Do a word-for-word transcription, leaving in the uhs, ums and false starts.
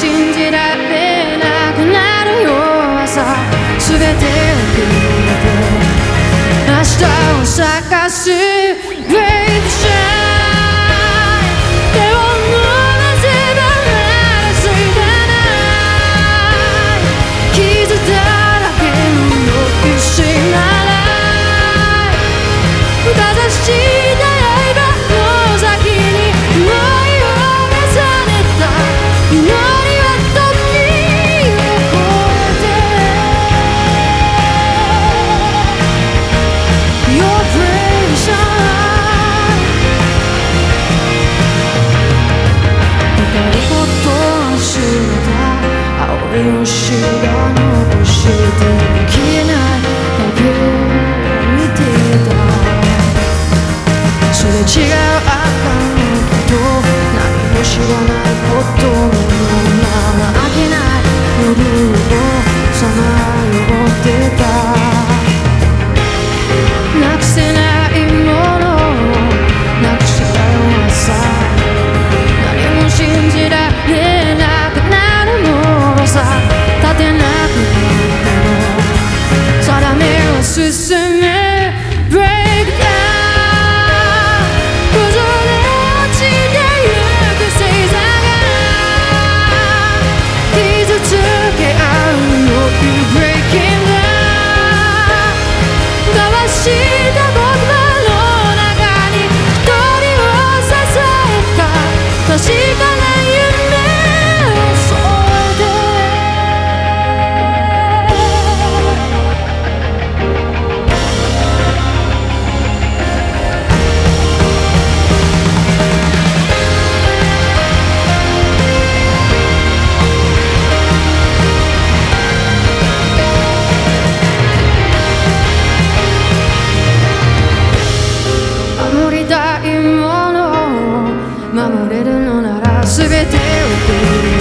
信じられなくなる弱さ全てをくれて明日を探す Brave Shine 手を伸ばせばまだついてない傷だらけの意志ならかざした刃の先に思いを重ねた祈りは時を超えて Your brave shine 光ることを知った青い星が残して消えない影を見てたすれ違う赤のこと何も知らないことのまま明けない夜をさまよってたなくせないものをなくした弱さ何も信じられなくなるものさ立てなくなっても定めを進め確かな夢を添えて守りたいものを守れるのなら全てをくれ